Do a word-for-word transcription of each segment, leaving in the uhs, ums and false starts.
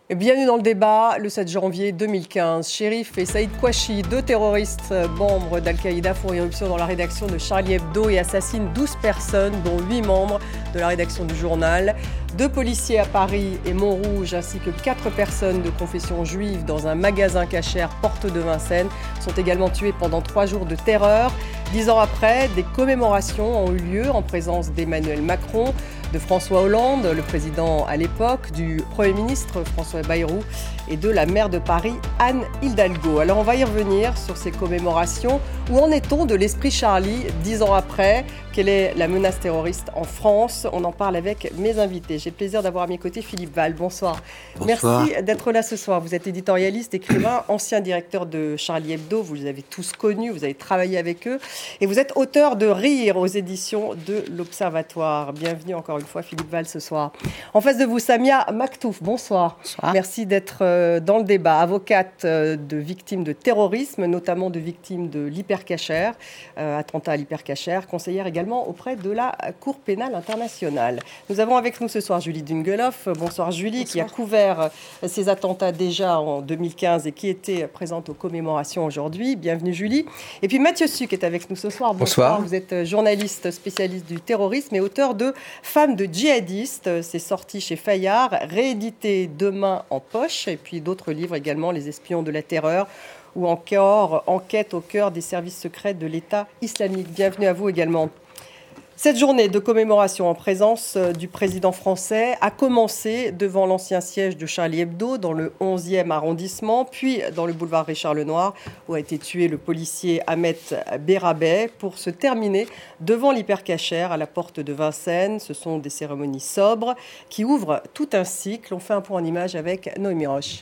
Bienvenue dans le débat. Le sept janvier deux mille quinze, Cherif et Saïd Kouachi, deux terroristes membres d'Al-Qaïda, font irruption dans la rédaction de Charlie Hebdo et assassinent douze personnes, dont huit membres de la rédaction du journal. Deux policiers à Paris et Montrouge, ainsi que quatre personnes de confession juive dans un magasin cachère porte de Vincennes, sont également tués pendant trois jours de terreur. Dix ans après, des commémorations ont eu lieu en présence d'Emmanuel Macron, de François Hollande, le président à l'époque, du Premier ministre François Bayrou et de la maire de Paris, Anne Hidalgo. Alors on va y revenir sur ces commémorations. Où en est-on de l'esprit Charlie, dix ans après? Quelle est la menace terroriste en France? On en parle avec mes invités. J'ai le plaisir d'avoir à mes côtés Philippe Val. Bonsoir. Bonsoir. Merci d'être là ce soir. Vous êtes éditorialiste, écrivain, ancien directeur de Charlie Hebdo. Vous les avez tous connus, vous avez travaillé avec eux. Et vous êtes auteur de Rire aux éditions de l'Observatoire. Bienvenue encore une fois Philippe Val ce soir. En face de vous, Samia Maktouf. Bonsoir. Bonsoir. Merci d'être dans le débat. Avocate de victimes de terrorisme, notamment de victimes de l'hypercachère, euh, attentat à l'hypercachère, conseillère également auprès de la Cour pénale internationale. Nous avons avec nous ce soir Julie Dungeloff. Bonsoir Julie, Bonsoir. Qui a couvert ces attentats déjà en deux mille quinze et qui était présente aux commémorations aujourd'hui. Bienvenue Julie. Et puis Mathieu Suc est avec nous ce soir. Bonsoir. Bonsoir. Vous êtes journaliste spécialiste du terrorisme et auteur de Femmes de djihadistes. C'est sorti chez Fayard, réédité demain en poche. Et puis d'autres livres également, Les espions de la terreur ou encore Enquête au cœur des services secrets de l'État islamique. Bienvenue à vous également. Cette journée de commémoration en présence du président français a commencé devant l'ancien siège de Charlie Hebdo dans le onzième arrondissement, puis dans le boulevard Richard-Lenoir où a été tué le policier Ahmed Berabeh, pour se terminer devant l'hypercachère à la porte de Vincennes. Ce sont des cérémonies sobres qui ouvrent tout un cycle. On fait un point en image avec Noémie Roche.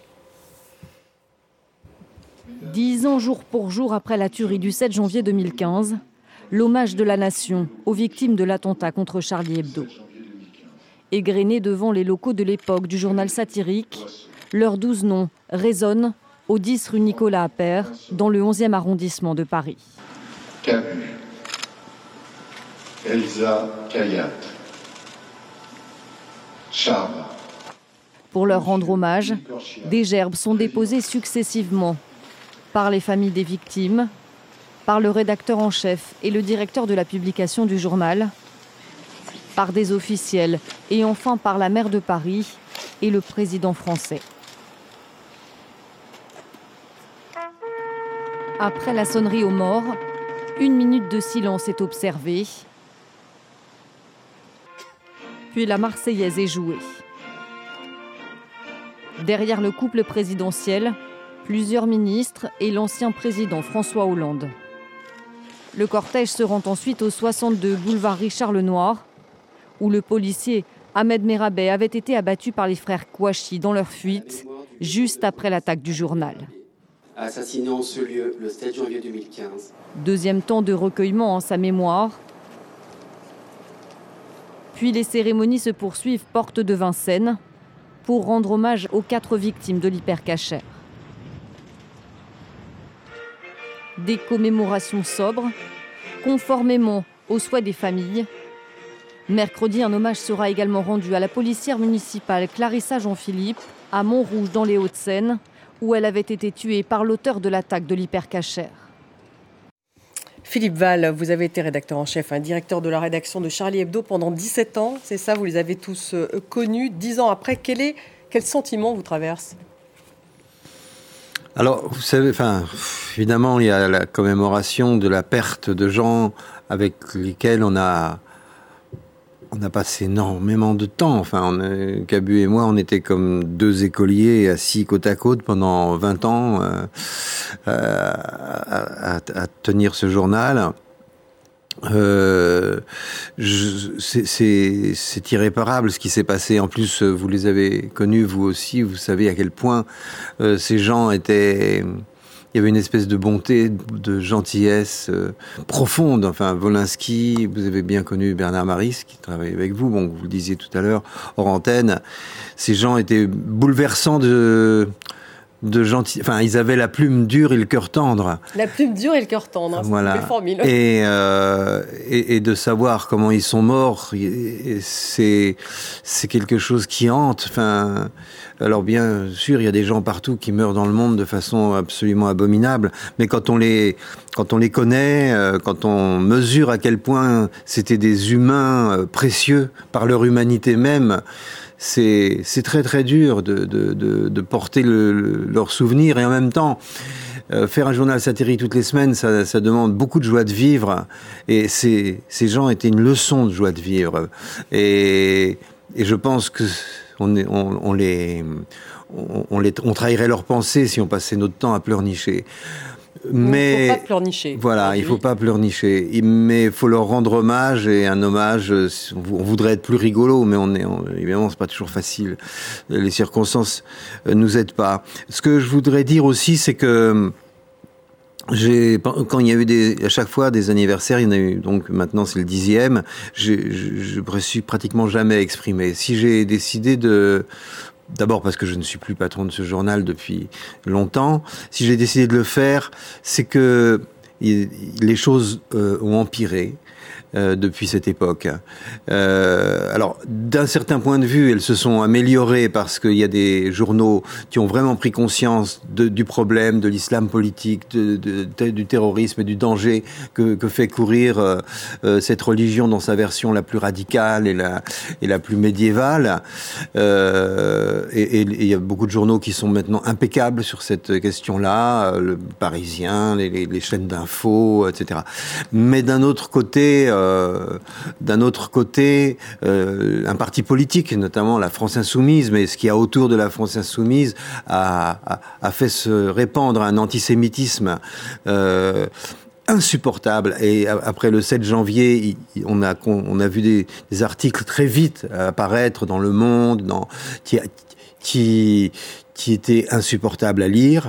Dix ans jour pour jour après la tuerie du sept janvier deux mille quinze, l'hommage de la nation aux victimes de l'attentat contre Charlie Hebdo. Égrenés devant les locaux de l'époque du journal satirique, leurs douze noms résonnent au dix rue Nicolas Appert, dans le onzième arrondissement de Paris. Cabu, Elsa Kayat, Charles. Pour leur rendre hommage, des gerbes sont déposées successivement par les familles des victimes, par le rédacteur en chef et le directeur de la publication du journal, par des officiels et enfin par la maire de Paris et le président français. Après la sonnerie aux morts, une minute de silence est observée, puis la Marseillaise est jouée. Derrière le couple présidentiel, plusieurs ministres et l'ancien président François Hollande. Le cortège se rend ensuite au soixante-deux boulevard Richard-Lenoir, où le policier Ahmed Berabeh avait été abattu par les frères Kouachi dans leur fuite, juste après l'attaque du journal. Assassiné en ce lieu le sept janvier deux mille quinze. Deuxième temps de recueillement en sa mémoire. Puis les cérémonies se poursuivent porte de Vincennes pour rendre hommage aux quatre victimes de l'hypercachère. Des commémorations sobres, conformément aux souhaits des familles. Mercredi, un hommage sera également rendu à la policière municipale Clarissa Jean-Philippe, à Montrouge dans les Hauts-de-Seine, où elle avait été tuée par l'auteur de l'attaque de l'hypercachère. Philippe Val, vous avez été rédacteur en chef, hein, directeur de la rédaction de Charlie Hebdo pendant dix-sept ans, c'est ça, vous les avez tous euh, connus. Dix ans après, quel, est, quel sentiment vous traverse ? Alors, vous savez, enfin, évidemment, il y a la commémoration de la perte de gens avec lesquels on a, on a passé énormément de temps. Enfin, on, Cabu et moi, on était comme deux écoliers assis côte à côte pendant vingt ans euh, à, à, à tenir ce journal. Euh, je, c'est, c'est, c'est irréparable ce qui s'est passé. En plus, vous les avez connus, vous aussi, vous savez à quel point euh, ces gens étaient... Il y avait une espèce de bonté, de gentillesse euh, profonde. Enfin, Wolinski, vous avez bien connu Bernard Maris, qui travaille avec vous, bon, vous le disiez tout à l'heure, hors antenne. Ces gens étaient bouleversants de... de gentil. Enfin, ils avaient la plume dure et le cœur tendre. La plume dure et le cœur tendre, hein, voilà. C'est une formule. Et, euh, et, et de savoir comment ils sont morts, c'est, c'est quelque chose qui hante. Enfin, alors bien sûr, il y a des gens partout qui meurent dans le monde de façon absolument abominable, mais quand on les, quand on les connaît, quand on mesure à quel point c'était des humains précieux par leur humanité même, c'est, c'est très très dur de, de, de, de porter le, le, leurs souvenirs, et en même temps, euh, faire un journal satirique toutes les semaines, ça, ça demande beaucoup de joie de vivre, et ces, ces gens étaient une leçon de joie de vivre, et, et je pense que on, est, on, on les, on, on les, on trahirait leurs pensées si on passait notre temps à pleurnicher. Mais il ne faut pas pleurnicher. Voilà, il ne faut pas pleurnicher. Mais il faut leur rendre hommage, et un hommage, on voudrait être plus rigolo, mais on est, on, évidemment, c'est pas toujours facile. Les circonstances nous aident pas. Ce que je voudrais dire aussi, c'est que j'ai, quand il y a eu des, à chaque fois des anniversaires, il y en a eu, donc maintenant c'est le dixième, j'ai, je, je me suis pratiquement jamais exprimé. Si j'ai décidé de, d'abord parce que je ne suis plus patron de ce journal depuis longtemps. Si j'ai décidé de le faire, c'est que les choses euh, ont empiré euh, depuis cette époque. Euh, alors, d'un certain point de vue, elles se sont améliorées parce qu'il y a des journaux qui ont vraiment pris conscience de, du problème, de l'islam politique, de, de, de, du terrorisme et du danger que, que fait courir euh, euh, cette religion dans sa version la plus radicale et la, et la plus médiévale. Euh, et il y a beaucoup de journaux qui sont maintenant impeccables sur cette question-là, le Parisien, les, les, les chaînes d'infos, et cetera. Mais d'un autre côté, euh, d'un autre côté, euh, un parti politique, notamment la France Insoumise, mais ce qu'il y a autour de la France Insoumise, a, a, a fait se répandre un antisémitisme euh, insupportable. Et après le sept janvier, on a, on a vu des, des articles très vite apparaître dans Le Monde, dans, qui, qui, qui étaient insupportables à lire.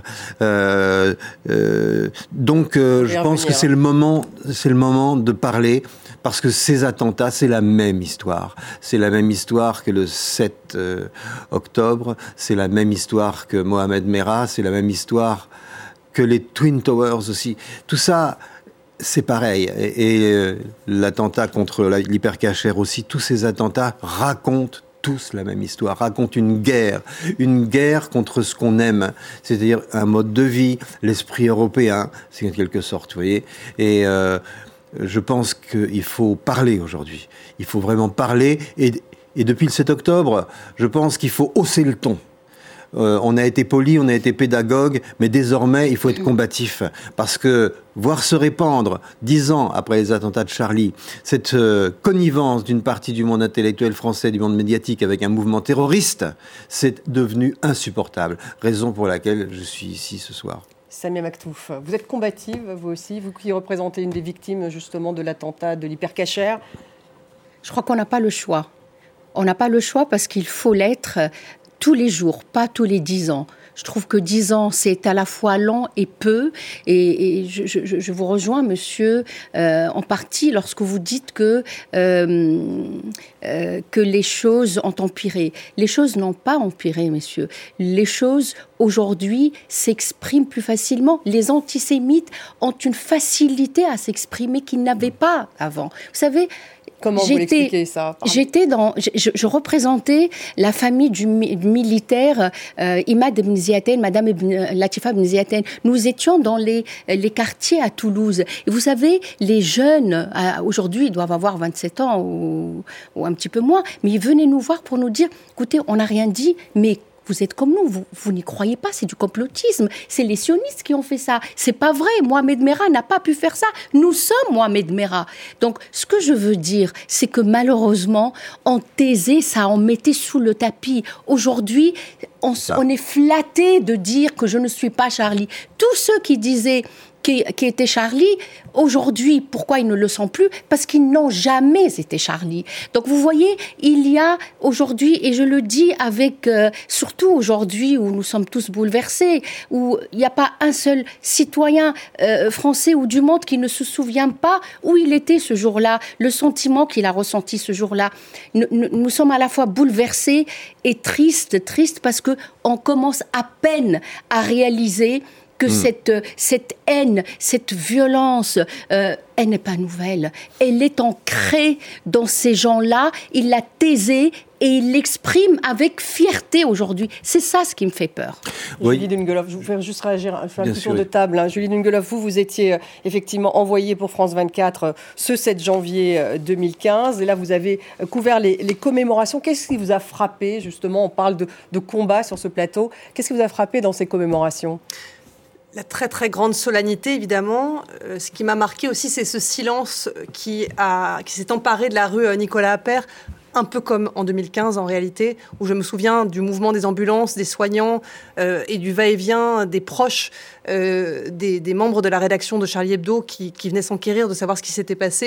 Euh, euh, donc, euh, je pense que c'est le moment, c'est le moment de parler. Parce que ces attentats, c'est la même histoire. C'est la même histoire que le sept octobre, c'est la même histoire que Mohamed Merah, c'est la même histoire que les Twin Towers aussi. Tout ça, c'est pareil. Et, et euh, l'attentat contre l'hypercachère aussi, tous ces attentats racontent tous la même histoire, racontent une guerre, une guerre contre ce qu'on aime, c'est-à-dire un mode de vie, l'esprit européen, c'est en quelque sorte, vous voyez. Et euh, je pense qu'il faut parler aujourd'hui. Il faut vraiment parler. Et, et depuis le sept octobre, je pense qu'il faut hausser le ton. Euh, on a été poli, on a été pédagogue, mais désormais, il faut être combatif. Parce que voir se répandre, dix ans après les attentats de Charlie, cette euh, connivence d'une partie du monde intellectuel français, du monde médiatique, avec un mouvement terroriste, c'est devenu insupportable. Raison pour laquelle je suis ici ce soir. Samia Maktouf, vous êtes combative, vous aussi, vous qui représentez une des victimes justement de l'attentat de l'hypercachère. Je crois qu'on n'a pas le choix. On n'a pas le choix parce qu'il faut l'être tous les jours, pas tous les dix ans. Je trouve que dix ans, c'est à la fois long et peu. Et, et je, je, je vous rejoins, monsieur, euh, en partie lorsque vous dites que, euh, euh, que les choses ont empiré. Les choses n'ont pas empiré, messieurs. Les choses, aujourd'hui, s'expriment plus facilement. Les antisémites ont une facilité à s'exprimer qu'ils n'avaient pas avant. Vous savez... Comment vous l'expliquez ça ? Pardon. J'étais dans, je, je représentais la famille du mi- militaire euh, Imad Ibn Ziyaten, Madame Ibn, Latifa Ibn Ziyaten. Nous étions dans les, les quartiers à Toulouse. Et vous savez, les jeunes, euh, aujourd'hui, ils doivent avoir vingt-sept ans ou, ou un petit peu moins, mais ils venaient nous voir pour nous dire, écoutez, on n'a rien dit, mais vous êtes comme nous, vous, vous n'y croyez pas, c'est du complotisme. C'est les sionistes qui ont fait ça. C'est pas vrai, Mohamed Merah n'a pas pu faire ça. Nous sommes Mohamed Merah. Donc, ce que je veux dire, c'est que malheureusement, on taisait ça, on mettait sous le tapis. Aujourd'hui, on, on est flatté de dire que je ne suis pas Charlie. Tous ceux qui disaient qui, qui étaient Charlie. Aujourd'hui, pourquoi ils ne le sont plus? Parce qu'ils n'ont jamais été Charlie. Donc vous voyez, il y a aujourd'hui, et je le dis avec, euh, surtout aujourd'hui où nous sommes tous bouleversés, où il n'y a pas un seul citoyen euh, français ou du monde qui ne se souvient pas où il était ce jour-là, le sentiment qu'il a ressenti ce jour-là. Nous, nous, nous sommes à la fois bouleversés et tristes, tristes parce que on commence à peine à réaliser que mmh. cette, cette haine, cette violence, euh, elle n'est pas nouvelle. Elle est ancrée dans ces gens-là. Ils la taisaient et ils l'expriment avec fierté aujourd'hui. C'est ça ce qui me fait peur. Oui. Julie Dungeloff, je vous fais juste réagir, je fais un petit tour de table. Hein. Julie Dungeloff, vous, vous étiez euh, effectivement envoyée pour France vingt-quatre euh, ce sept janvier euh, deux mille quinze. Et là, vous avez euh, couvert les, les commémorations. Qu'est-ce qui vous a frappé, justement? On parle de, de combat sur ce plateau. Qu'est-ce qui vous a frappé dans ces commémorations? La très très grande solennité, évidemment. Euh, ce qui m'a marqué aussi, c'est ce silence qui, a, qui s'est emparé de la rue Nicolas Appert, un peu comme en deux mille quinze en réalité, où je me souviens du mouvement des ambulances, des soignants euh, et du va-et-vient des proches euh, des, des membres de la rédaction de Charlie Hebdo qui, qui venaient s'enquérir de savoir ce qui s'était passé.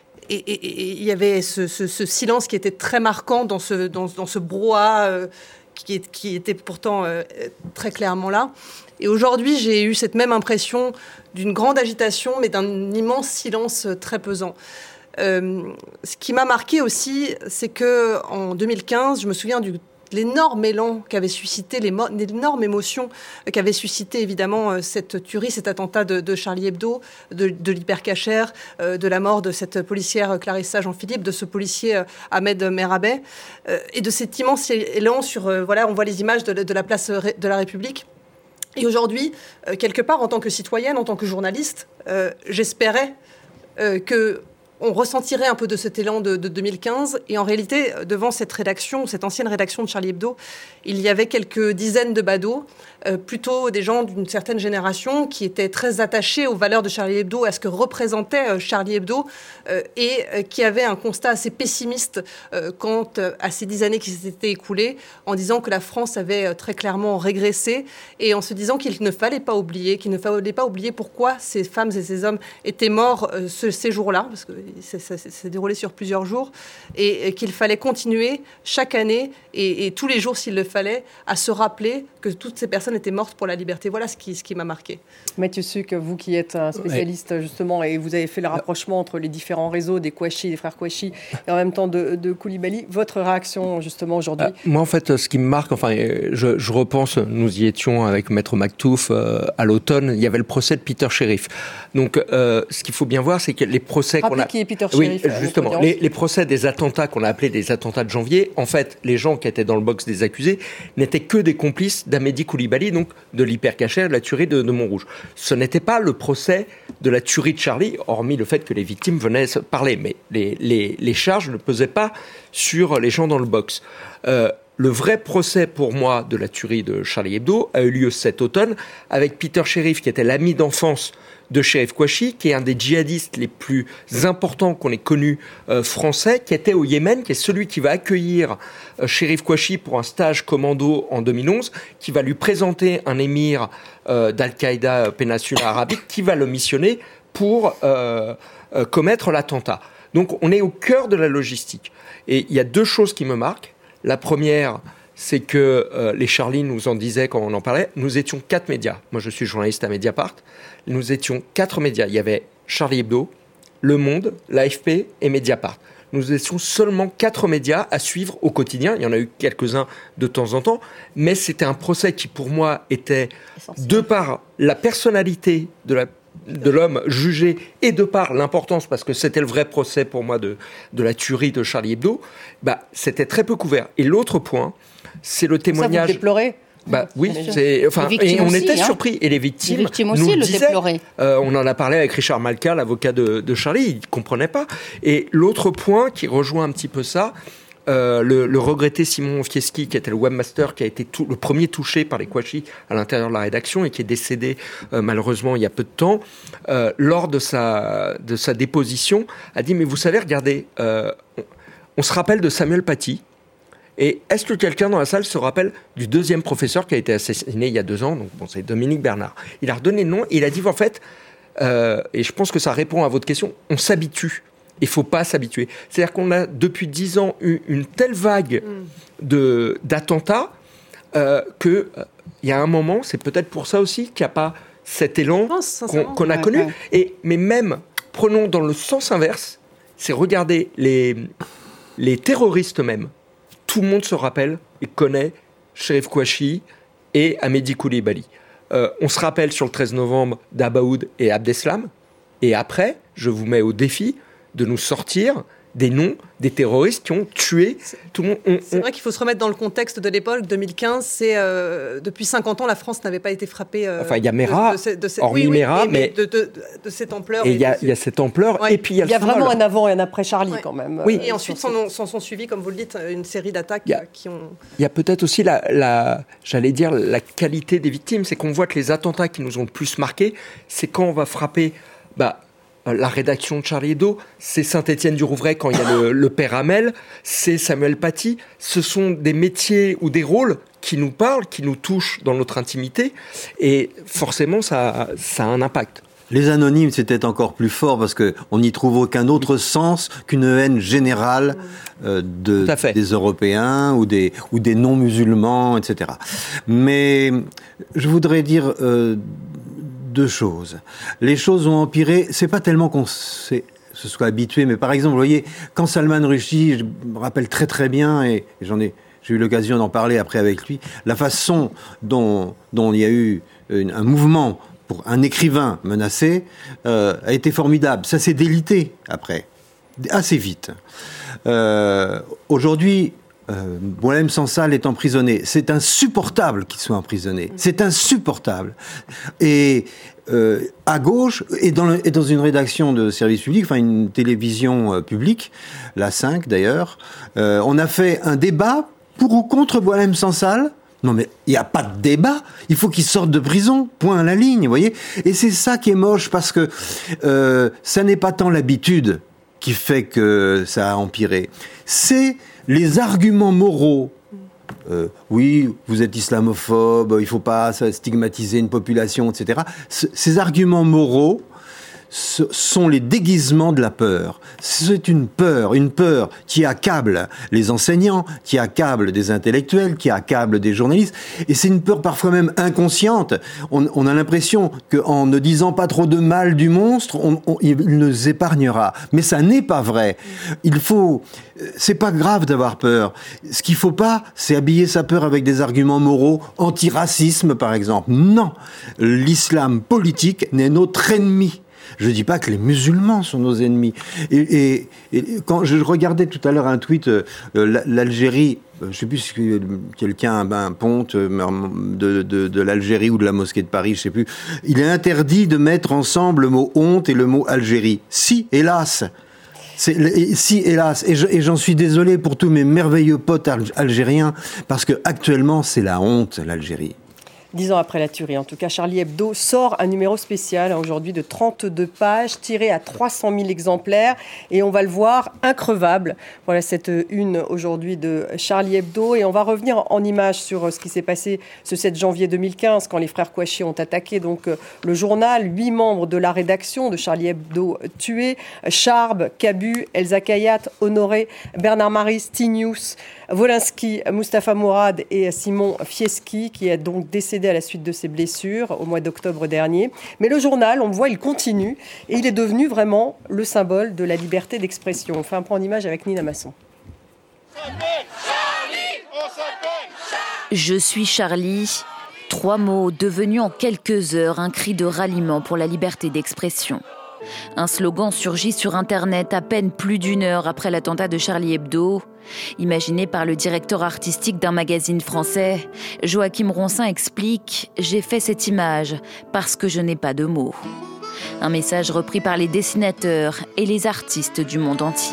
Et il y avait ce, ce, ce silence qui était très marquant dans ce, dans, dans ce brouhaha euh, qui, qui était pourtant euh, très clairement là. Et aujourd'hui, j'ai eu cette même impression d'une grande agitation, mais d'un immense silence très pesant. Euh, ce qui m'a marqué aussi, c'est qu'en deux mille quinze, je me souviens du l'énorme élan qu'avait suscité, l'énorme émotion qu'avait suscité évidemment cette tuerie, cet attentat de, de Charlie Hebdo, de, de l'hypercachère, euh, de la mort de cette policière Clarissa Jean-Philippe, de ce policier euh, Ahmed Merabet, euh, et de cet immense élan sur, euh, voilà, on voit les images de, de la place de la République. Et aujourd'hui, euh, quelque part, en tant que citoyenne, en tant que journaliste, euh, j'espérais euh, que on ressentirait un peu de cet élan de, de deux mille quinze. Et en réalité, devant cette rédaction, cette ancienne rédaction de Charlie Hebdo, il y avait quelques dizaines de badauds, euh, plutôt des gens d'une certaine génération qui étaient très attachés aux valeurs de Charlie Hebdo, à ce que représentait euh, Charlie Hebdo, euh, et euh, qui avaient un constat assez pessimiste euh, quant euh, à ces dix années qui s'étaient écoulées, en disant que la France avait euh, très clairement régressé, et en se disant qu'il ne fallait pas oublier, qu'il ne fallait pas oublier pourquoi ces femmes et ces hommes étaient morts euh, ce, ces jours-là, parce que ça s'est déroulé sur plusieurs jours, et, et qu'il fallait continuer chaque année et, et tous les jours s'il le fallait à se rappeler que toutes ces personnes étaient mortes pour la liberté. Voilà ce qui, ce qui m'a marqué. Mathieu Sucre, vous qui êtes un spécialiste ouais. justement, et vous avez fait le rapprochement entre les différents réseaux des Kouachi, des frères Kouachi, et en même temps de, de Koulibaly, votre réaction justement aujourd'hui? euh, Moi en fait, ce qui me marque, enfin, je, je repense, nous y étions avec Maître Maktouf euh, à l'automne, il y avait le procès de Peter Sherif. Donc euh, ce qu'il faut bien voir, c'est que les procès Rappelez qu'on a... qui est Peter Oui, Sherif, justement. Les, les procès des attentats qu'on a appelés des attentats de janvier, en fait, les gens qui étaient dans le box des accusés n'étaient que des complices d'Amédi Koulibaly, donc de l'hypercachère, de la tuerie de, de Montrouge. Ce n'était pas le procès de la tuerie de Charlie, hormis le fait que les victimes venaient se parler, mais les, les, les charges ne pesaient pas sur les gens dans le box. Euh, Le vrai procès, pour moi, de la tuerie de Charlie Hebdo a eu lieu cet automne avec Peter Sherif, qui était l'ami d'enfance de Cherif Kouachi, qui est un des djihadistes les plus importants qu'on ait connus euh, français, qui était au Yémen, qui est celui qui va accueillir euh, Cherif Kouachi pour un stage commando en deux mille onze, qui va lui présenter un émir euh, d'Al-Qaïda euh, péninsule arabique, qui va le missionner pour euh, euh, commettre l'attentat. Donc on est au cœur de la logistique. Et il y a deux choses qui me marquent. La première, c'est que euh, les Charlie nous en disaient quand on en parlait, nous étions quatre médias. Moi, je suis journaliste à Mediapart. Nous étions quatre médias. Il y avait Charlie Hebdo, Le Monde, l'A F P et Mediapart. Nous étions seulement quatre médias à suivre au quotidien. Il y en a eu quelques-uns de temps en temps. Mais c'était un procès qui, pour moi, était, de par la personnalité de la de l'homme jugé et de par l'importance, parce que c'était le vrai procès pour moi de, de la tuerie de Charlie Hebdo, bah, c'était très peu couvert. Et l'autre point, c'est le témoignage... Ça, vous déplorez ? Bah oui, c'est enfin et on aussi, était hein. surpris et les victimes, les victimes aussi nous le disaient, déploraient. Euh, on en a parlé avec Richard Malka, l'avocat de, de Charlie, il comprenait pas. Et l'autre point qui rejoint un petit peu ça, euh, le, le regretté Simon Fieschi, qui était le webmaster, qui a été tout, le premier touché par les Kouachi à l'intérieur de la rédaction et qui est décédé euh, malheureusement il y a peu de temps, euh, lors de sa de sa déposition, a dit mais vous savez, regardez, euh, on, on se rappelle de Samuel Paty. Et est-ce que quelqu'un dans la salle se rappelle du deuxième professeur qui a été assassiné il y a deux ans? Donc bon, c'est Dominique Bernard. Il a redonné le nom et il a dit en fait, euh, et je pense que ça répond à votre question, on s'habitue. Il ne faut pas s'habituer. C'est-à-dire qu'on a depuis dix ans eu une telle vague de, d'attentats euh, qu'il euh, y a un moment, c'est peut-être pour ça aussi qu'il n'y a pas cet élan pense, qu'on, qu'on a ouais, connu. Ouais. Et, mais même, prenons dans le sens inverse, c'est regarder les, les terroristes eux-mêmes. Tout le monde se rappelle et connaît Cherif Kouachi et Hamedi Koulibaly. Euh, on se rappelle sur le treize novembre d'Abaoud et Abdeslam. Et après, je vous mets au défi de nous sortir des noms des terroristes qui ont tué tout le monde. On, c'est on... vrai qu'il faut se remettre dans le contexte de l'époque. deux mille quinze, c'est euh, depuis cinquante ans, la France n'avait pas été frappée. Euh, enfin, il y a Mera, de, de, de cette... hormis oui, oui, Mera, mais, mais de, de, de, de cette ampleur. Et il y, y a cette ampleur. Ouais. Et puis il y a, il y a vraiment un avant et un après Charlie ouais. quand même. Oui. Et ensuite s'en sont, sont suivis, comme vous le dites, une série d'attaques a, qui ont. Il y a peut-être aussi la, la, j'allais dire, la qualité des victimes, c'est qu'on voit que les attentats qui nous ont le plus marqués, c'est quand on va frapper. Bah, la rédaction de Charlie Hebdo, c'est Saint-Étienne-du-Rouvray quand il y a le, le père Hamel, c'est Samuel Paty. Ce sont des métiers ou des rôles qui nous parlent, qui nous touchent dans notre intimité, et forcément, ça, ça a un impact. Les anonymes, c'était encore plus fort parce qu'on n'y trouve aucun autre sens qu'une haine générale euh, de, des Européens ou des, ou des non-musulmans, et cetera. Mais je voudrais dire... Euh, deux choses. Les choses ont empiré, c'est pas tellement qu'on s'est, se soit habitué, mais par exemple, vous voyez, quand Salman Rushdie, je me rappelle très très bien, et j'en ai, j'ai eu l'occasion d'en parler après avec lui, la façon dont, dont il y a eu une, un mouvement pour un écrivain menacé euh, a été formidable. Ça s'est délité après, assez vite. Euh, aujourd'hui, Euh, Boualem Sansal est emprisonné. C'est insupportable qu'il soit emprisonné. C'est insupportable. Et euh, à gauche, et dans, le, et dans une rédaction de service public, enfin une télévision euh, publique, la cinq d'ailleurs, euh, on a fait un débat pour ou contre Boualem Sansal. Non mais il n'y a pas de débat, il faut qu'il sorte de prison, point à la ligne, vous voyez. Et c'est ça qui est moche, parce que euh, ça n'est pas tant l'habitude qui fait que ça a empiré, c'est les arguments moraux. Euh, oui, vous êtes islamophobe, il ne faut pas stigmatiser une population, et cetera. C- ces arguments moraux ce sont les déguisements de la peur. C'est une peur, une peur qui accable les enseignants, qui accable des intellectuels, qui accable des journalistes. Et c'est une peur parfois même inconsciente. On, on a l'impression qu'en ne disant pas trop de mal du monstre, on, on, il nous épargnera. Mais ça n'est pas vrai. Il faut... C'est pas grave d'avoir peur. Ce qu'il faut pas, c'est habiller sa peur avec des arguments moraux, anti-racisme par exemple. Non. L'islam politique n'est notre ennemi. Je ne dis pas que les musulmans sont nos ennemis. Et, et, et quand je regardais tout à l'heure un tweet, euh, l'Algérie, je ne sais plus si quelqu'un ben, ponte de, de, de l'Algérie ou de la mosquée de Paris, je ne sais plus. Il est interdit de mettre ensemble le mot honte et le mot Algérie. Si, hélas. C'est, si, hélas, et, je, et j'en suis désolé pour tous mes merveilleux potes algériens, parce que actuellement c'est la honte, l'Algérie. Dix ans après la tuerie, en tout cas, Charlie Hebdo sort un numéro spécial, hein, aujourd'hui de trente-deux pages, tiré à trois cent mille exemplaires, et on va le voir, increvable. Voilà cette une aujourd'hui de Charlie Hebdo, et on va revenir en images sur ce qui s'est passé ce sept janvier deux mille quinze, quand les frères Kouachi ont attaqué donc le journal. Huit membres de la rédaction de Charlie Hebdo tués, Charb, Cabu, Elsa Kayat, Honoré, Bernard Maris, Tinius, Wolinski, Mustapha Mourad et Simon Fieschi, qui est donc décédé à la suite de ses blessures au mois d'octobre dernier. Mais le journal, on le voit, il continue et il est devenu vraiment le symbole de la liberté d'expression. On fait un point en image avec Nina Masson. Je suis Charlie. Trois mots devenus en quelques heures un cri de ralliement pour la liberté d'expression. Un slogan surgit sur Internet à peine plus d'une heure après l'attentat de Charlie Hebdo. Imaginé par le directeur artistique d'un magazine français, Joachim Ronsin explique « J'ai fait cette image parce que je n'ai pas de mots ». Un message repris par les dessinateurs et les artistes du monde entier.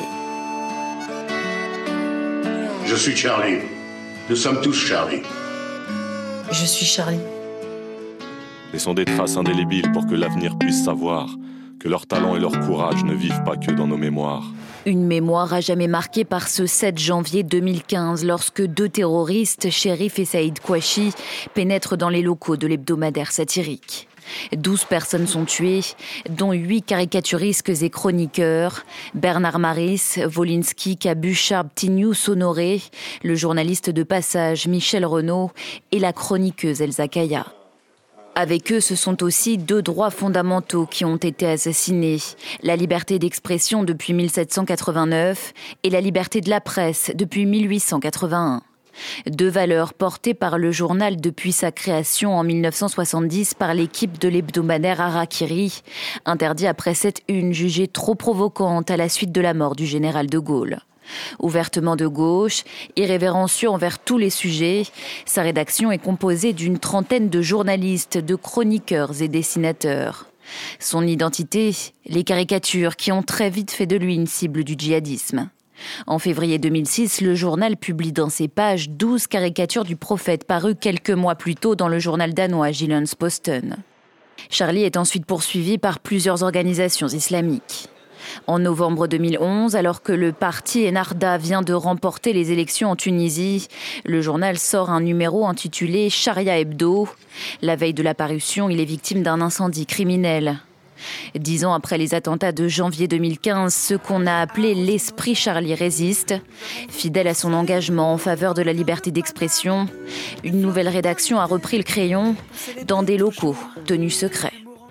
Je suis Charlie. Nous sommes tous Charlie. Je suis Charlie. Laissons des traces indélébiles pour que l'avenir puisse savoir que leur talent et leur courage ne vivent pas que dans nos mémoires. Une mémoire à jamais marquée par ce sept janvier deux mille quinze, lorsque deux terroristes, Cherif et Saïd Kouachi, pénètrent dans les locaux de l'hebdomadaire satirique. Douze personnes sont tuées, dont huit caricaturistes et chroniqueurs. Bernard Maris, Wolinski, Kabucha, Ptinius Honoré, le journaliste de passage Michel Renaud et la chroniqueuse Elsa Kaya. Avec eux, ce sont aussi deux droits fondamentaux qui ont été assassinés. La liberté d'expression depuis mille sept cent quatre-vingt-neuf et la liberté de la presse depuis mille huit cent quatre-vingt-un. Deux valeurs portées par le journal depuis sa création en mille neuf cent soixante-dix par l'équipe de l'hebdomadaire Harakiri, interdit après cette une jugée trop provocante à la suite de la mort du général de Gaulle. Ouvertement de gauche, irrévérencieux envers tous les sujets, sa rédaction est composée d'une trentaine de journalistes, de chroniqueurs et dessinateurs. Son identité, les caricatures qui ont très vite fait de lui une cible du djihadisme. En février deux mille six, le journal publie dans ses pages douze caricatures du prophète parues quelques mois plus tôt dans le journal danois Jyllands-Posten. Charlie est ensuite poursuivi par plusieurs organisations islamiques. En novembre deux mille onze, alors que le parti Ennahda vient de remporter les élections en Tunisie, le journal sort un numéro intitulé Sharia Hebdo. La veille de la parution, il est victime d'un incendie criminel. Dix ans après les attentats de janvier deux mille quinze, ce qu'on a appelé l'esprit Charlie résiste. Fidèle à son engagement en faveur de la liberté d'expression, une nouvelle rédaction a repris le crayon dans des locaux tenus secrets.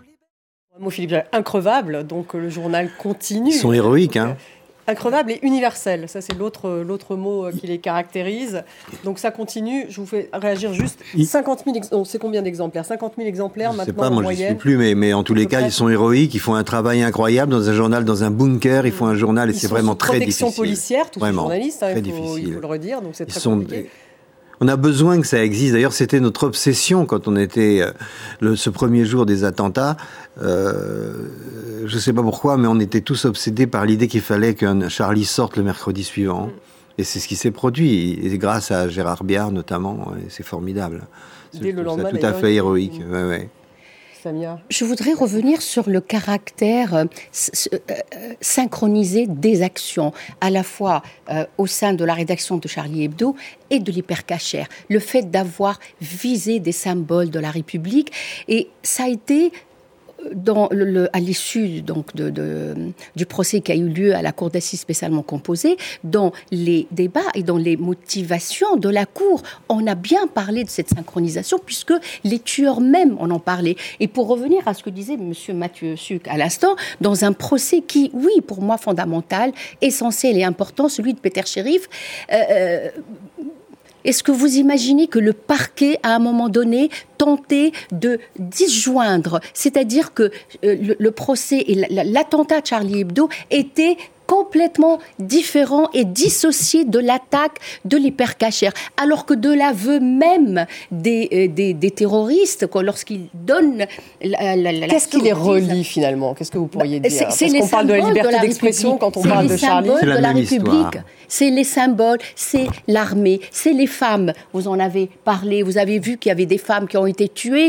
Un mot, Philippe, increvable, donc le journal continue. Ils sont héroïques, hein. Increvable et universel, ça c'est l'autre, l'autre mot qui les caractérise. Donc ça continue, je vous fais réagir juste. cinquante mille, ex... oh, c'est combien d'exemplaires ? cinquante mille exemplaires je maintenant sais pas, en moi, moyenne. Je ne sais plus, mais, mais en tous les cas, ils sont héroïques, ils font un travail incroyable dans un journal, dans un bunker, ils font un journal et ils c'est vraiment très difficile. Protection policière, tous vraiment, ces journalistes, hein, très il, faut, difficile. il faut le redire, donc c'est très ils sont... compliqué. On a besoin que ça existe. D'ailleurs, c'était notre obsession quand on était euh, le, ce premier jour des attentats. Euh, je ne sais pas pourquoi, mais on était tous obsédés par l'idée qu'il fallait qu'un Charlie sorte le mercredi suivant. Et c'est ce qui s'est produit. Et grâce à Gérard Biard, notamment, et c'est formidable. Dès le lendemain, c'est tout à fait héroïque. Ouais, ouais. Je voudrais revenir sur le caractère euh, euh, synchronisé des actions, à la fois euh, au sein de la rédaction de Charlie Hebdo et de l'Hypercacher. Le fait d'avoir visé des symboles de la République, et ça a été... Dans le, le, à l'issue donc de, de, du procès qui a eu lieu à la Cour d'assises spécialement composée, dans les débats et dans les motivations de la Cour, on a bien parlé de cette synchronisation puisque les tueurs même en ont parlé. Et pour revenir à ce que disait M. Mathieu Suc à l'instant, dans un procès qui, oui, pour moi fondamental, essentiel et important, celui de Peter Sherif, euh, est-ce que vous imaginez que le parquet, à un moment donné, tentait de disjoindre, c'est-à-dire que euh, le, le procès et l'attentat de Charlie Hebdo étaient complètement différent et dissocié de l'attaque de l'Hypercacher, alors que de l'aveu même des, euh, des, des terroristes, quoi, lorsqu'ils donnent la, la, la Qu'est-ce qui les relie finalement ? Qu'est-ce que vous pourriez dire ? C'est, Parce c'est qu'on parle de la liberté d'expression quand on c'est parle de Charlie. C'est les symboles de la Histoire. République. C'est les symboles, c'est l'armée, c'est les femmes. Vous en avez parlé, vous avez vu qu'il y avait des femmes qui ont été tuées.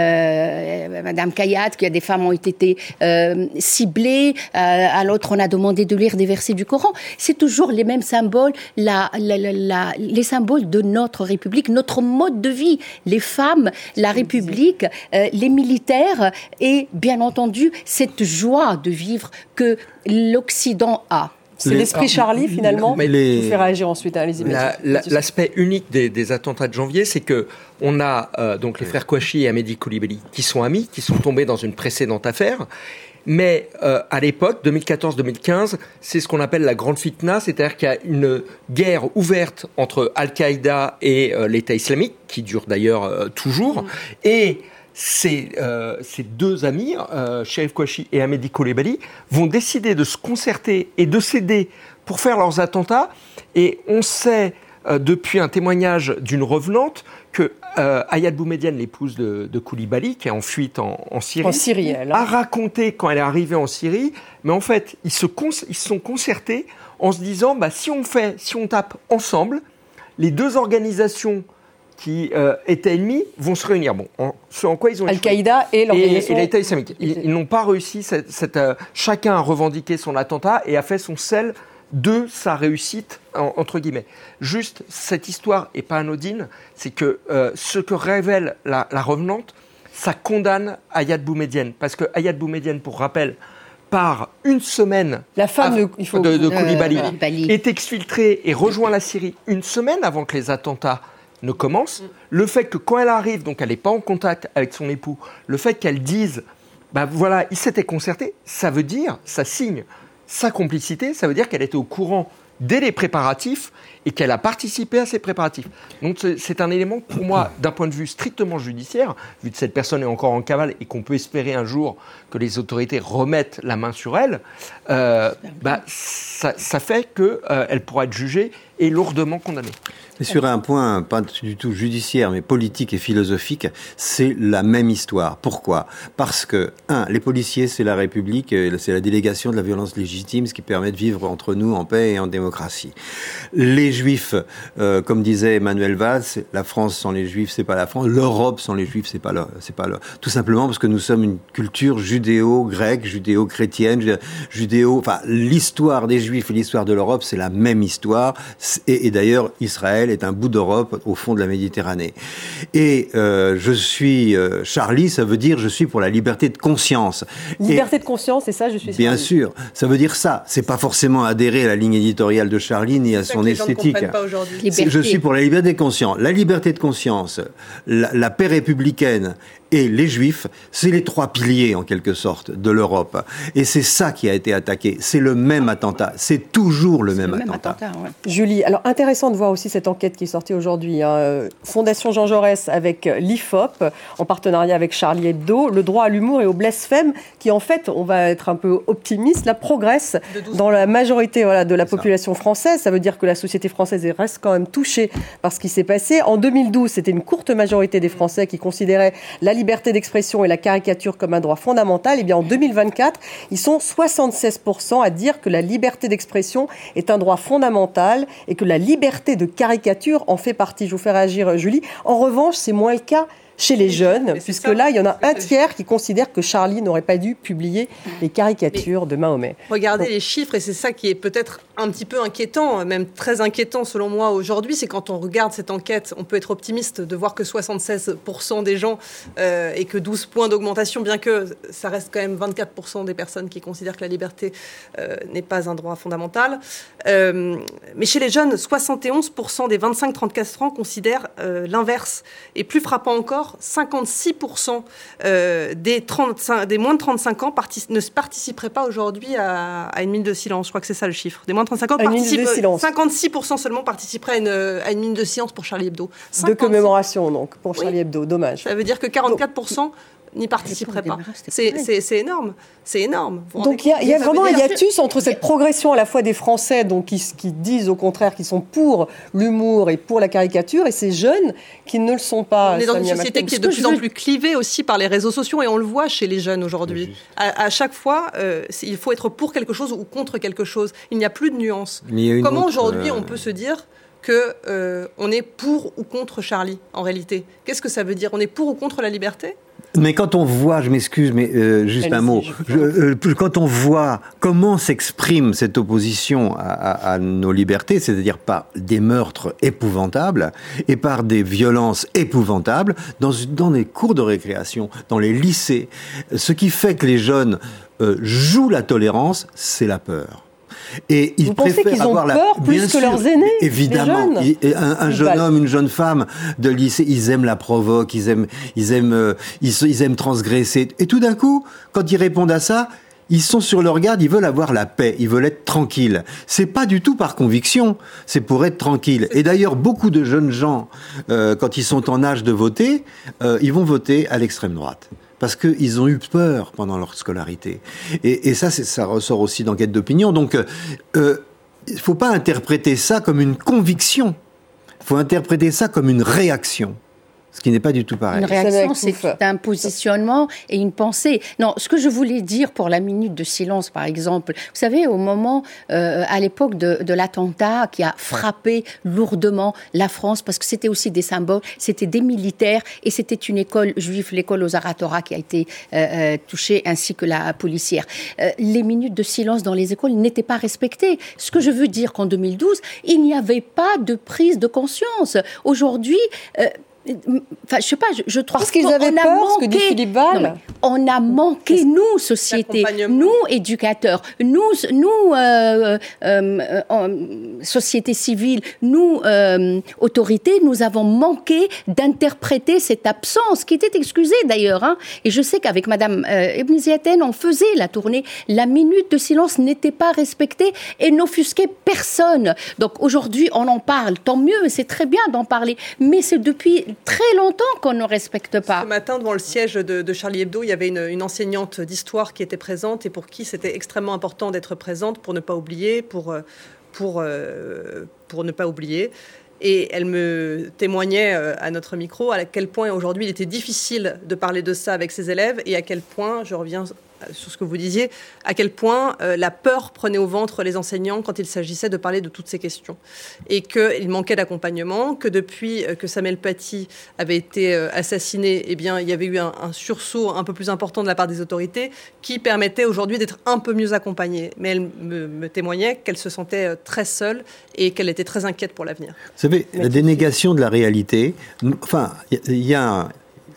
Euh, Madame Kayat, qu'il y a des femmes ont été euh, ciblées. Euh, à l'autre, on a demandé de lire des versets du Coran. C'est toujours les mêmes symboles, la, la, la, la, les symboles de notre République, notre mode de vie. Les femmes, la République, euh, les militaires et bien entendu cette joie de vivre que l'Occident a. C'est les... l'esprit Charlie, finalement. Mais les... Je vous fais réagir ensuite. Allez-y, la, la, L'aspect unique des, des attentats de janvier, c'est que on a euh, donc les frères Kouachi et Hamedi Koulibaly qui sont amis, qui sont tombés dans une précédente affaire. Mais euh, à l'époque, deux mille quatorze deux mille quinze, c'est ce qu'on appelle la grande fitna, c'est-à-dire qu'il y a une guerre ouverte entre Al-Qaïda et euh, l'État islamique, qui dure d'ailleurs euh, toujours, mmh. et Ces, euh, ces deux amis, euh, Cherif Kouachi et Hamedi Koulibaly, vont décider de se concerter et de s'aider pour faire leurs attentats. Et on sait, euh, depuis un témoignage d'une revenante, que euh, Ayat Boumedienne, l'épouse de, de Koulibaly, qui est en fuite en, en Syrie, en Syrie elle, hein. a raconté quand elle est arrivée en Syrie, mais en fait, ils se, cons- ils se sont concertés en se disant, bah, si on fait, si on tape ensemble, les deux organisations qui euh, étaient ennemis vont se réunir. Bon, en, ce en quoi ils ont Al-Qaïda et l'organisation et, et l'État islamique. Ils, ils n'ont pas réussi. Cette, cette, euh, chacun a revendiqué son attentat et a fait son sel de sa réussite en, entre guillemets. Juste, cette histoire est pas anodine. C'est que euh, ce que révèle la, la revenante, ça condamne Ayad Boumedienne. Parce que Ayad Boumedienne, pour rappel, par une semaine la femme de, il faut, de, de Koulibaly, euh, voilà. est exfiltrée et rejoint la Syrie une semaine avant que les attentats ne commencent. Mm. Le fait que quand elle arrive, donc elle n'est pas en contact avec son époux, le fait qu'elle dise, bah voilà, ils s'étaient concertés, ça veut dire, ça signe sa complicité, ça veut dire qu'elle était au courant dès les préparatifs et qu'elle a participé à ces préparatifs. Donc c'est, c'est un élément pour moi, d'un point de vue strictement judiciaire, vu que cette personne est encore en cavale et qu'on peut espérer un jour que les autorités remettent la main sur elle, euh, bah, ça, ça fait qu'elle euh, pourra être jugée et lourdement condamnée. Mais sur un point, pas du tout judiciaire, mais politique et philosophique, c'est la même histoire. Pourquoi ? Parce que, un, les policiers, c'est la République, c'est la délégation de la violence légitime, ce qui permet de vivre entre nous en paix et en démocratie. Les Juifs, euh, comme disait Manuel Valls, la France sans les Juifs, c'est pas la France. L'Europe sans les Juifs, c'est pas le, c'est pas le. Tout simplement parce que nous sommes une culture judéo-grecque, judéo-chrétienne, judéo. Enfin, l'histoire des Juifs et l'histoire de l'Europe, c'est la même histoire. Et, et d'ailleurs, Israël est un bout d'Europe au fond de la Méditerranée. Et euh, je suis euh, Charlie, ça veut dire je suis pour la liberté de conscience. Liberté et, de conscience, c'est ça, je suis bien Charlie. sûr, ça veut dire ça. C'est pas forcément adhérer à la ligne éditoriale de Charlie ni à son esthétique. Je suis pour la liberté de conscience. La liberté de conscience, la, la paix républicaine et les Juifs, c'est les trois piliers, en quelque sorte, de l'Europe. Et c'est ça qui a été attaqué. C'est le même attentat. C'est toujours le, même, le même attentat. attentat ouais. Julie, alors intéressant de voir aussi cette enquête qui est sortie aujourd'hui. Hein. Fondation Jean Jaurès avec l'I F O P, en partenariat avec Charlie Hebdo, le droit à l'humour et au blasphème, qui en fait, on va être un peu optimiste, là, progresse dans la majorité voilà, de la population française. Ça veut dire que la société française reste quand même touchée par ce qui s'est passé. En deux mille douze, c'était une courte majorité des Français qui considéraient la liberté d'expression et la caricature comme un droit fondamental. Et bien en deux mille vingt-quatre, ils sont soixante-seize pour cent à dire que la liberté d'expression est un droit fondamental et que la liberté de caricature en fait partie. Je vous fais réagir, Julie. En revanche, c'est moins le cas chez les jeunes, puisque ça, là, il y en a un tiers qui considère que Charlie n'aurait pas dû publier les caricatures de Mahomet. Regardez les chiffres, et c'est ça qui est peut-être un petit peu inquiétant, même très inquiétant selon moi aujourd'hui, c'est quand on regarde cette enquête, on peut être optimiste de voir que soixante-seize pour cent des gens euh, et que douze points d'augmentation, bien que ça reste quand même vingt-quatre pour cent des personnes qui considèrent que la liberté euh, n'est pas un droit fondamental. Euh, mais chez les jeunes, soixante et onze pour cent des vingt-cinq trente-quatre ans considèrent euh, l'inverse. Et plus frappant encore, cinquante-six pour cent euh, des, trente-cinq, des moins de trente-cinq ans partic- ne participeraient pas aujourd'hui à, à une minute de silence. Je crois que c'est ça le chiffre. Des moins de trente-cinq ans, participent, cinquante-six pour cent seulement participeraient à une, à une minute de silence pour Charlie Hebdo. De commémoration, donc, pour Charlie oui. Hebdo. Dommage. Ça veut dire que quarante-quatre pour cent... Donc, n'y participeraient pas. C'est, c'est, c'est énorme. C'est énorme. Donc il y a, y a vraiment un hiatus entre cette progression à la fois des Français donc, qui, qui disent au contraire qu'ils sont pour l'humour et pour la caricature et ces jeunes qui ne le sont pas. On est dans une société qui est de plus en plus clivée aussi par les réseaux sociaux et on le voit chez les jeunes aujourd'hui. À, à chaque fois, euh, il faut être pour quelque chose ou contre quelque chose. Il n'y a plus de nuance. Comment autre, aujourd'hui euh... on peut se dire que euh, on est pour ou contre Charlie en réalité ? Qu'est-ce que ça veut dire ? On est pour ou contre la liberté ? Mais quand on voit, je m'excuse, mais euh, juste Allez, un mot, je, euh, quand on voit comment s'exprime cette opposition à, à, à nos libertés, c'est-à-dire par des meurtres épouvantables et par des violences épouvantables, dans, dans les cours de récréation, dans les lycées, ce qui fait que les jeunes euh, jouent la tolérance, c'est la peur. Et ils Vous pensez qu'ils ont peur la... plus Bien que sûr, leurs aînés, évidemment. Les jeunes un, un jeune homme, une jeune femme de lycée, ils aiment la provoque, ils aiment, ils aiment, euh, ils, ils aiment transgresser. Et tout d'un coup, quand ils répondent à ça, ils sont sur leur garde, ils veulent avoir la paix, ils veulent être tranquilles. C'est pas du tout par conviction, c'est pour être tranquille. Et d'ailleurs, beaucoup de jeunes gens, euh, quand ils sont en âge de voter, euh, ils vont voter à l'extrême droite. Parce qu'ils ont eu peur pendant leur scolarité. Et, et ça, c'est, ça ressort aussi d'enquêtes d'opinion. Donc, euh, il ne faut pas interpréter ça comme une conviction. Il faut interpréter ça comme une réaction. Ce qui n'est pas du tout pareil. Une réaction, c'est un positionnement et une pensée. Non, ce que je voulais dire pour la minute de silence, par exemple, vous savez, au moment, euh, à l'époque de, de l'attentat qui a frappé lourdement la France, parce que c'était aussi des symboles, c'était des militaires et c'était une école juive, l'école aux Aratora, qui a été euh, touchée, ainsi que la policière. Euh, les minutes de silence dans les écoles n'étaient pas respectées. Ce que je veux dire qu'en deux mille douze, il n'y avait pas de prise de conscience. Aujourd'hui, euh, Enfin, je sais pas, je, je trouve parce qu'ils avaient peur, manqué, ce que dit Philippe Ball. Non, on a manqué, nous, société, nous, éducateurs, nous, nous euh, euh, euh, société civile, nous, euh, autorités, nous avons manqué d'interpréter cette absence, qui était excusée d'ailleurs. Hein. Et je sais qu'avec Madame euh, Ibn Ziaten, on faisait la tournée. La minute de silence n'était pas respectée et n'offusquait personne. Donc aujourd'hui, on en parle, tant mieux, c'est très bien d'en parler. Mais c'est depuis très longtemps qu'on ne respecte pas. Ce matin, devant le siège de, de Charlie Hebdo, il y avait une, une enseignante d'histoire qui était présente et pour qui c'était extrêmement important d'être présente pour ne pas oublier, pour, pour, pour ne pas oublier. Et elle me témoignait à notre micro à quel point aujourd'hui il était difficile de parler de ça avec ses élèves et à quel point, je reviens sur ce que vous disiez, à quel point euh, la peur prenait au ventre les enseignants quand il s'agissait de parler de toutes ces questions. Et qu'il manquait d'accompagnement, que depuis que Samuel Paty avait été euh, assassiné, eh bien, il y avait eu un, un sursaut un peu plus important de la part des autorités qui permettait aujourd'hui d'être un peu mieux accompagnée. Mais elle me, me témoignait qu'elle se sentait très seule et qu'elle était très inquiète pour l'avenir. Vous savez, la dénégation de la réalité, enfin, il y, y a... Un...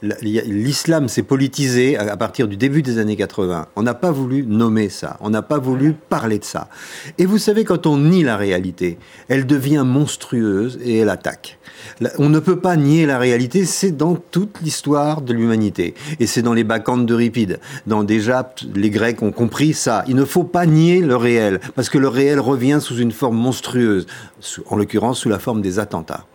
L'islam s'est politisé à partir du début des années quatre-vingts. On n'a pas voulu nommer ça, on n'a pas voulu parler de ça. Et vous savez, quand on nie la réalité, elle devient monstrueuse et elle attaque. On ne peut pas nier la réalité, c'est dans toute l'histoire de l'humanité. Et c'est dans les Bacchante d'Euripide. Dans déjà, les Grecs ont compris ça. Il ne faut pas nier le réel, parce que le réel revient sous une forme monstrueuse, en l'occurrence sous la forme des attentats.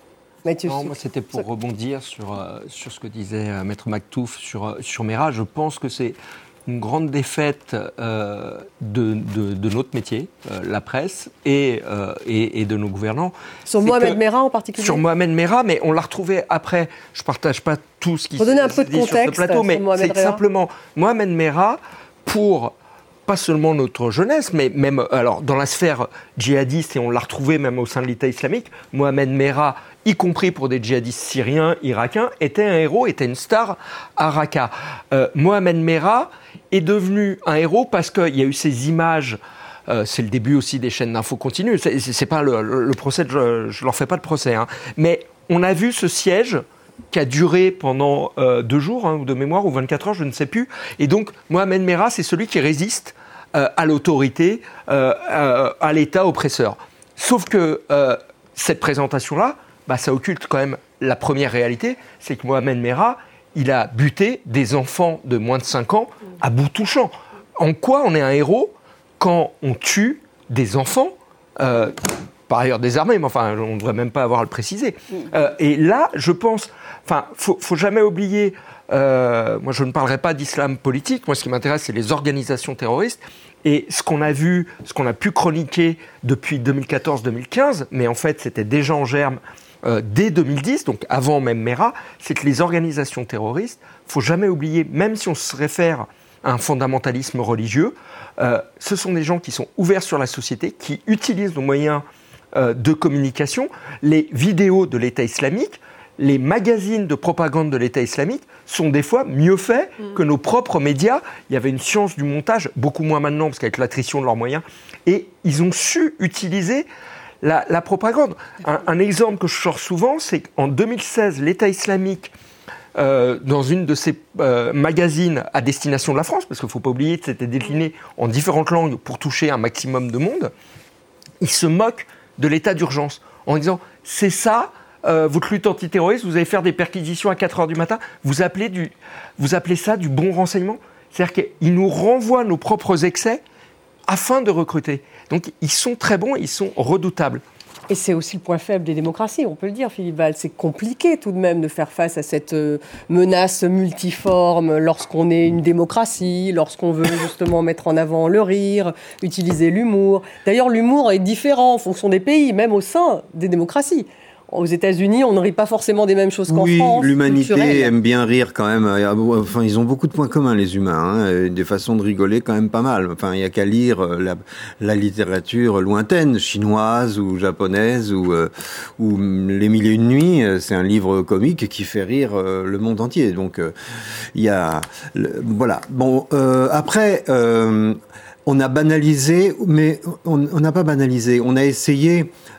Non, moi, c'était pour rebondir sur, euh, sur ce que disait euh, Maître Maktouf sur, euh, sur Mera. Je pense que c'est une grande défaite euh, de, de, de notre métier, euh, la presse, et, euh, et, et de nos gouvernants. Sur Mohamed Merah en particulier. Sur Mohamed Merah, mais on l'a retrouvé après. Je ne partage pas tout ce qui se dit un peu de sur ce plateau, mais c'est Merah. simplement Mohamed Merah pour... pas seulement notre jeunesse, mais même alors dans la sphère djihadiste, et on l'a retrouvé même au sein de l'État islamique, Mohamed Merah, y compris pour des djihadistes syriens, irakiens, était un héros, était une star à Raqqa. Euh, Mohamed Merah est devenu un héros parce qu'il y a eu ces images, euh, c'est le début aussi des chaînes d'infos continues, c'est, c'est pas le, le, le procès, je, je leur fais pas de procès, hein, mais on a vu ce siège qui a duré pendant euh, deux jours, hein, ou de mémoire, ou vingt-quatre heures, je ne sais plus. Et donc, Mohamed Merah, c'est celui qui résiste euh, à l'autorité, euh, euh, à l'État oppresseur. Sauf que euh, cette présentation-là, bah, ça occulte quand même la première réalité, c'est que Mohamed Merah, il a buté des enfants de moins de cinq ans à bout touchant. En quoi on est un héros quand on tue des enfants euh, par ailleurs désarmés, mais enfin, on ne devrait même pas avoir à le préciser. Euh, et là, je pense... Enfin, il ne faut jamais oublier, euh, moi je ne parlerai pas d'islam politique, moi ce qui m'intéresse c'est les organisations terroristes, et ce qu'on a vu, ce qu'on a pu chroniquer depuis deux mille quatorze deux mille quinze, mais en fait c'était déjà en germe euh, dès deux mille dix, donc avant même Merah, c'est que les organisations terroristes, il ne faut jamais oublier, même si on se réfère à un fondamentalisme religieux, euh, ce sont des gens qui sont ouverts sur la société, qui utilisent nos moyens euh, de communication, les vidéos de l'État islamique, les magazines de propagande de l'État islamique sont des fois mieux faits mmh. que nos propres médias. Il y avait une science du montage, beaucoup moins maintenant, parce qu'avec l'attrition de leurs moyens, et ils ont su utiliser la, la propagande. Un, un exemple que je sors souvent, c'est qu'en deux mille seize, l'État islamique, euh, dans une de ses euh, magazines à destination de la France, parce qu'il ne faut pas oublier que c'était décliné en différentes langues pour toucher un maximum de monde, il se moque de l'état d'urgence en disant « c'est ça ». Euh, votre lutte antiterroriste, vous allez faire des perquisitions à quatre heures du matin, vous appelez, du, vous appelez ça du bon renseignement ? C'est-à-dire qu'ils nous renvoient nos propres excès afin de recruter. Donc ils sont très bons, ils sont redoutables. Et c'est aussi le point faible des démocraties, on peut le dire, Philippe Ball. C'est compliqué tout de même de faire face à cette euh, menace multiforme lorsqu'on est une démocratie, lorsqu'on veut justement mettre en avant le rire, utiliser l'humour. D'ailleurs, l'humour est différent en fonction des pays, même au sein des démocraties. Aux États-Unis, on ne rit pas forcément des mêmes choses qu'en oui, France. Oui, l'humanité aime bien rire quand même. Enfin, ils ont beaucoup de points communs, les humains. Hein, des façons de rigoler quand même pas mal. Enfin, il n'y a qu'à lire la, la littérature lointaine, chinoise ou japonaise, ou, euh, ou Les Mille et Une Nuits. C'est un livre comique qui fait rire euh, le monde entier. Donc, il euh, y a... Le, voilà. Bon, euh, après... Euh, on a banalisé, mais on n'a pas banalisé. On a essayé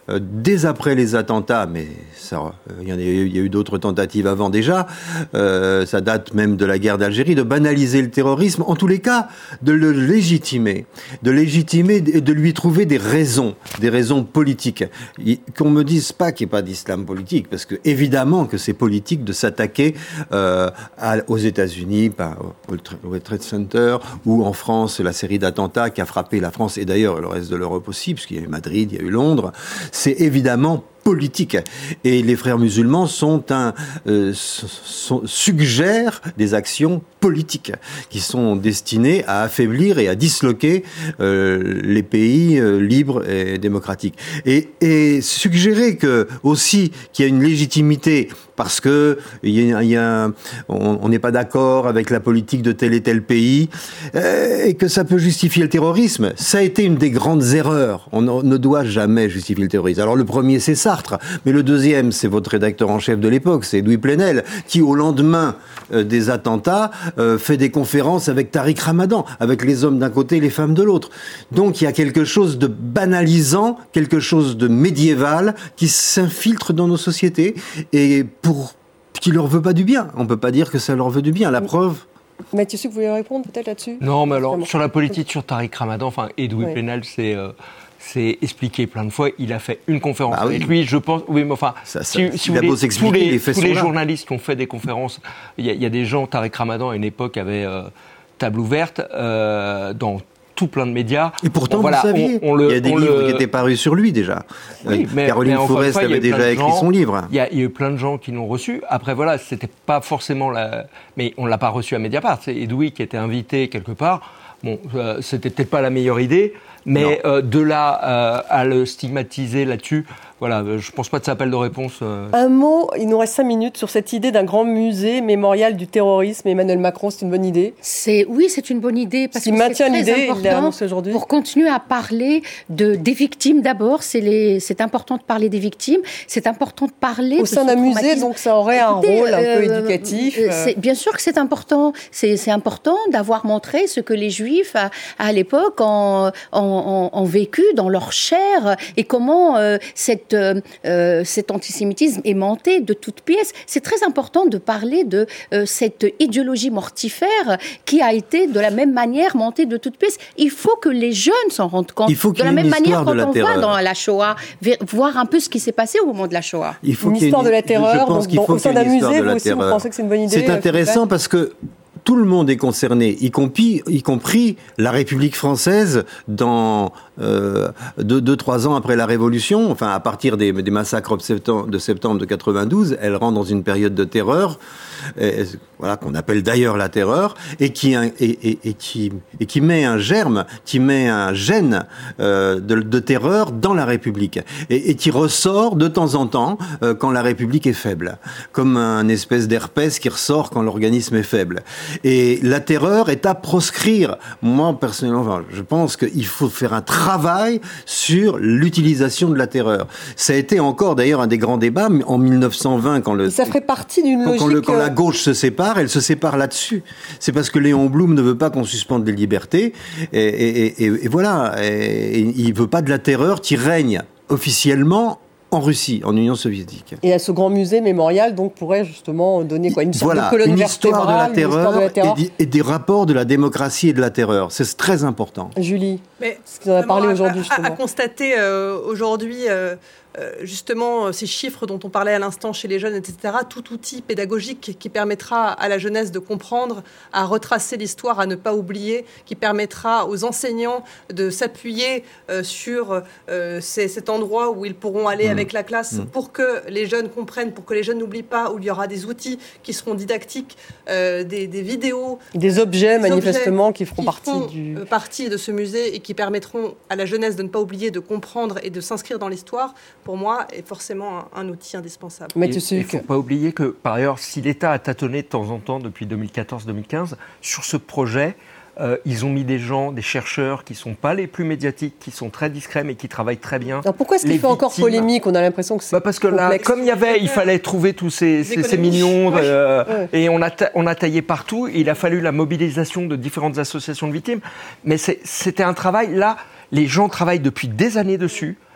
euh, dès après les attentats, mais ça, il y, en a eu, il y a eu d'autres tentatives avant déjà, euh, ça date même de la guerre d'Algérie, de banaliser le terrorisme, en tous les cas, de le légitimer, de légitimer et de lui trouver des raisons, des raisons politiques. Il, qu'on me dise pas qu'il n'y ait pas d'islam politique, parce que évidemment que c'est politique de s'attaquer euh, à, aux États-Unis, bah, au World Trade Center, ou en France, la série d'attentats qui a frappé la France, et d'ailleurs le reste de l'Europe aussi, puisqu'il y a eu Madrid, il y a eu Londres, c'est évidemment politique. Et les frères musulmans sont un, euh, sont, suggèrent des actions politiques qui sont destinées à affaiblir et à disloquer euh, les pays euh, libres et démocratiques. Et, et suggérer que aussi qu'il y a une légitimité parce que il y a, il y a, on n'est pas d'accord avec la politique de tel et tel pays euh, et que ça peut justifier le terrorisme, ça a été une des grandes erreurs. On ne doit jamais justifier le terrorisme. Alors le premier, c'est ça. Mais le deuxième, c'est votre rédacteur en chef de l'époque, c'est Edoui Plenel, qui au lendemain euh, des attentats euh, fait des conférences avec Tariq Ramadan, avec les hommes d'un côté et les femmes de l'autre. Donc il y a quelque chose de banalisant, quelque chose de médiéval qui s'infiltre dans nos sociétés et pour qui leur veut pas du bien. On peut pas dire que ça leur veut du bien. La preuve. Mathieu, vous voulez répondre peut-être là-dessus ? Non, mais alors Vraiment. Sur la politique sur Tariq Ramadan, enfin Edoui ouais. Plenel, c'est euh, c'est expliqué plein de fois. Il a fait une conférence bah, avec oui. lui. Je pense. Oui, mais enfin, ça, ça, si, si vous voulez, tous les, les, tous les journalistes qui ont fait des conférences, il y, y a des gens. Tariq Ramadan à une époque avait euh, table ouverte euh, dans tout plein de médias. Et pourtant, bon, voilà, vous saviez, on, on le, il y a des livres le... qui étaient parus sur lui déjà. Oui, mais, Caroline mais Forest avait déjà écrit gens, son livre. Il y, a, il y a eu plein de gens qui l'ont reçu. Après, voilà, c'était pas forcément la... Mais on l'a pas reçu à Mediapart. C'est Edoui qui était invité quelque part. Bon, euh, c'était peut-être pas la meilleure idée, mais euh, de là euh, à le stigmatiser là-dessus, voilà, je pense pas de ça appel de réponse. Euh... Un mot, il nous reste cinq minutes sur cette idée d'un grand musée mémorial du terrorisme. Emmanuel Macron, c'est une bonne idée. C'est oui, c'est une bonne idée parce il que maintient c'est très l'idée, important il l'a annoncé aujourd'hui. Pour continuer à parler de des victimes d'abord, c'est les, c'est important de parler des victimes, c'est important de parler au de sein d'un musée, donc ça aurait Écoutez, un rôle un euh, peu éducatif. Euh, c'est, bien sûr que c'est important, c'est, c'est important d'avoir montré ce que les Juifs à, à l'époque ont, ont, ont vécu dans leur chair et comment euh, cette euh, cet antisémitisme est monté de toutes pièces. C'est très important de parler de euh, cette idéologie mortifère qui a été de la même manière montée de toutes pièces. Il faut que les jeunes s'en rendent compte. Il faut de la même manière quand on va dans la Shoah, voir un peu ce qui s'est passé au moment de la Shoah. Il faut une histoire une... de la terreur. Donc, dans, au sein d'un musée, vous aussi, vous pensez que c'est une bonne idée? C'est intéressant parce que tout le monde est concerné, y compris, y compris la République française dans euh, deux, deux, trois ans après la Révolution, enfin à partir des, des massacres de septembre, de septembre de quatre-vingt-douze, elle rentre dans une période de terreur, et, voilà qu'on appelle d'ailleurs la terreur, et qui et, et, et qui et qui met un germe, qui met un gène euh, de, de terreur dans la République, et, et qui ressort de temps en temps euh, quand la République est faible, comme un espèce d'herpès qui ressort quand l'organisme est faible. Et la terreur est à proscrire. Moi, personnellement, enfin, je pense qu'il faut faire un travail sur l'utilisation de la terreur. Ça a été encore, d'ailleurs, un des grands débats en mille neuf cent vingt, quand le... Ça ferait partie d'une quand, logique... Quand, le, quand la gauche se sépare, elle se sépare là-dessus. C'est parce que Léon Blum ne veut pas qu'on suspende les libertés. Et, et, et, et voilà. Et, et il ne veut pas de la terreur qui règne officiellement en Russie, en Union soviétique. Et à ce grand musée mémorial, donc, pourrait justement donner quoi, une sorte voilà, de colonne une vertébrale, histoire de la terreur, une histoire de la terreur. Et, et des rapports de la démocratie et de la terreur. C'est très important. Julie, mais ce qu'on a parlé aujourd'hui, justement. À, à constater euh, aujourd'hui... Euh, Euh, justement, ces chiffres dont on parlait à l'instant chez les jeunes, et cetera, tout outil pédagogique qui permettra à la jeunesse de comprendre, à retracer l'histoire, à ne pas oublier, qui permettra aux enseignants de s'appuyer euh, sur euh, ces, cet endroit où ils pourront aller mmh. avec la classe mmh. pour que les jeunes comprennent, pour que les jeunes n'oublient pas, où il y aura des outils qui seront didactiques, euh, des, des vidéos. Des objets, des manifestement, objets qui feront qui partie, font, du... euh, partie de ce musée et qui permettront à la jeunesse de ne pas oublier, de comprendre et de s'inscrire dans l'histoire. Pour moi, est forcément un, un outil indispensable. Il ne faut pas oublier que, par ailleurs, si l'État a tâtonné de temps en temps depuis deux mille quatorze deux mille quinze, sur ce projet, euh, ils ont mis des gens, des chercheurs qui ne sont pas les plus médiatiques, qui sont très discrets, mais qui travaillent très bien. Alors pourquoi est-ce qu'il fait encore polémique ? On a l'impression que c'est bah parce que complexe. Là, comme il y avait, il fallait trouver tous ces, ces, ces millions, ouais. Euh, ouais. et on a, ta, on a taillé partout. Il a fallu la mobilisation de différentes associations de victimes. Mais c'est, c'était un travail, là, les gens travaillent depuis des années dessus.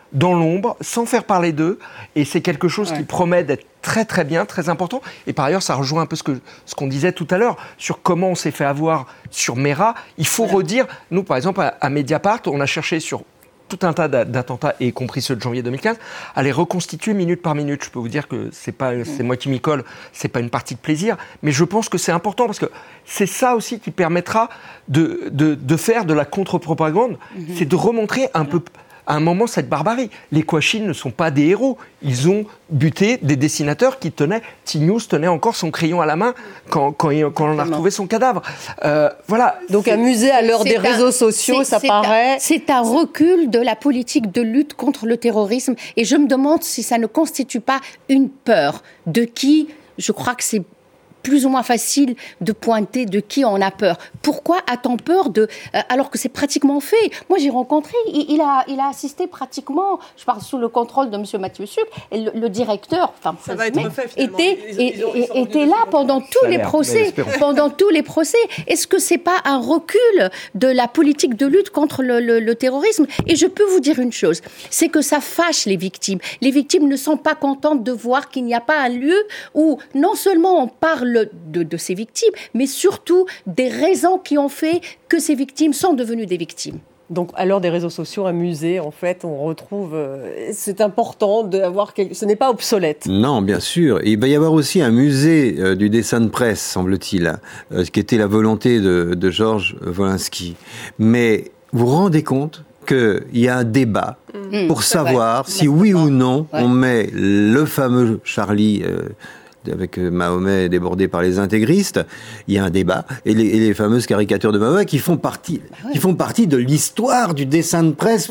dans l'ombre, sans faire parler d'eux. Et c'est quelque chose ouais. qui promet d'être très très bien, très important. Et par ailleurs, ça rejoint un peu ce, que, ce qu'on disait tout à l'heure sur comment on s'est fait avoir sur Mera. Il faut voilà. redire, nous par exemple à, à Mediapart, on a cherché sur tout un tas d'attentats, y compris ceux de janvier deux mille quinze, à les reconstituer minute par minute. Je peux vous dire que c'est pas, c'est moi qui m'y colle, c'est pas une partie de plaisir, mais je pense que c'est important parce que c'est ça aussi qui permettra de, de, de faire de la contre-propagande, mm-hmm. c'est de remontrer un peu à un moment cette barbarie. Les Kouachis ne sont pas des héros. Ils ont buté des dessinateurs qui tenaient, T-News tenait encore son crayon à la main quand, quand, quand on a retrouvé son cadavre. Euh, voilà. Donc amuser à l'heure des un, réseaux sociaux, ça paraît... Un, c'est un recul de la politique de lutte contre le terrorisme. Et je me demande si ça ne constitue pas une peur de qui, je crois que c'est plus ou moins facile de pointer de qui on a peur. Pourquoi a-t-on peur de... Euh, alors que c'est pratiquement fait. Moi, j'ai rencontré, il, il, a, il a assisté pratiquement, je parle sous le contrôle de M. Mathieu Sucre, et le, le directeur, enfin, ça va être fait, était, ils, ils ont, ils ont était là pendant tous les procès. Pendant tous les procès. Est-ce que c'est pas un recul de la politique de lutte contre le, le, le terrorisme? Et je peux vous dire une chose, c'est que ça fâche les victimes. Les victimes ne sont pas contentes de voir qu'il n'y a pas un lieu où non seulement on parle De, de ces victimes, mais surtout des raisons qui ont fait que ces victimes sont devenues des victimes. Donc, à l'heure des réseaux sociaux, un musée, en fait, on retrouve... Euh, c'est important d'avoir... Quelque... Ce n'est pas obsolète. Non, bien sûr. Et il va y avoir aussi un musée euh, du dessin de presse, semble-t-il, euh, qui était la volonté de, de Georges Wolinski. Mais vous vous rendez compte qu'il y a un débat mmh, pour savoir vrai. si, oui ou non, ouais. on met le fameux Charlie... Euh, avec Mahomet débordé par les intégristes, il y a un débat, et les, et les fameuses caricatures de Mahomet qui font partie, ah ouais. qui font partie de l'histoire du dessin de presse,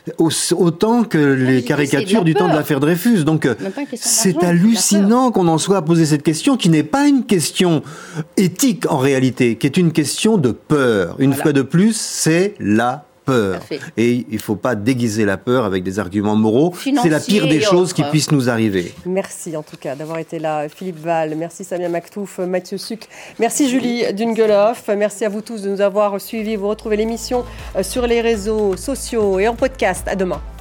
autant que les ah, caricatures du temps de l'affaire Dreyfus. Donc, c'est hallucinant qu'on en soit à poser cette question, qui n'est pas une question éthique en réalité, qui est une question de peur. Une voilà. fois de plus, c'est la peur. Et il ne faut pas déguiser la peur avec des arguments moraux. C'est la pire des choses qui puissent nous arriver. Merci en tout cas d'avoir été là, Philippe Val. Merci Samia Maktouf, Mathieu Sucre. Merci Julie Dungeloff. Merci à vous tous de nous avoir suivis. Vous retrouvez l'émission sur les réseaux sociaux et en podcast. À demain.